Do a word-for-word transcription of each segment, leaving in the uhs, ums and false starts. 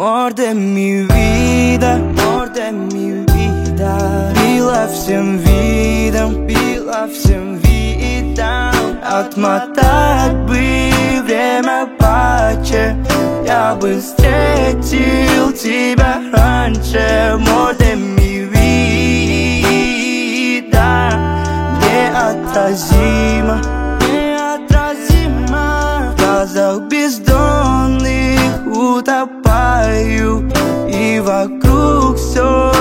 Amor de mi vida, amor de mi vida. Била всем видом, била всем видом. Отмотать бы время паче, я бы встретил тебя раньше. Amor de mi vida. Неотразимо, неотразимо. В глазах бездонных утопаю, и вокруг все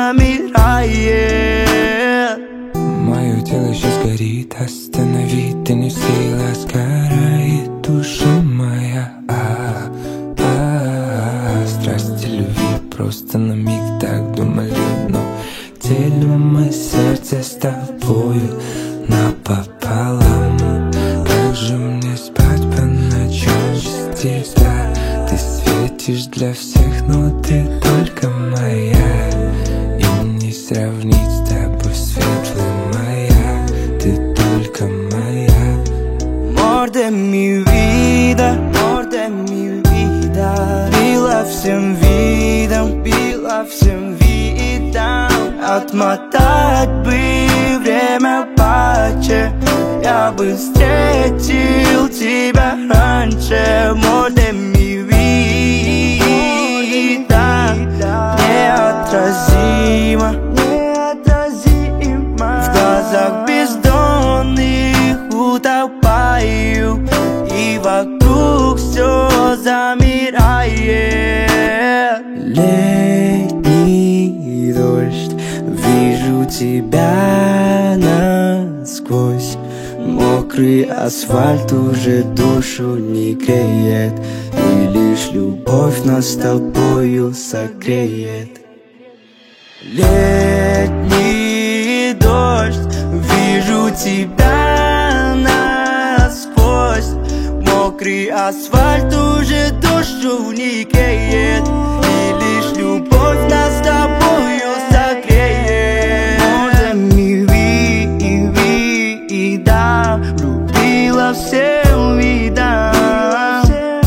замирает. Мое тело сейчас горит, остановить ты не в силах, сгорает душа моя. А, а, а, страсти любви просто на миг так думали, но делю мы сердце с тобою напополам. Как же мне спать по ночам без тебя? Ты светишь для всех, но ты только моя, и не сравнить с тобой светлая моя. Ты только моя. Amor de mi vida, amor de mi vida. Била всем видом, била всем видом. Отмотать бы время паче, я бы встретил тебя раньше. Amor de mi vida. Неотразимо, неотразимо. В глазах бездонных утопаю, и вокруг все замирает. Летний дождь, вижу тебя насквозь. Мокрый асфальт уже душу не греет, и лишь любовь нас с тобою согреет. Летний дождь, вижу тебя насквозь. Мокрый асфальт уже душу не греет, и лишь любовь нас с тобою согреет. Amor de mi vida. Любила всем видом.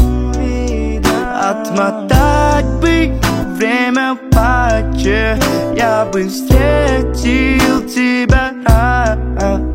Отмотать бы время паче, я бы встретил тебя.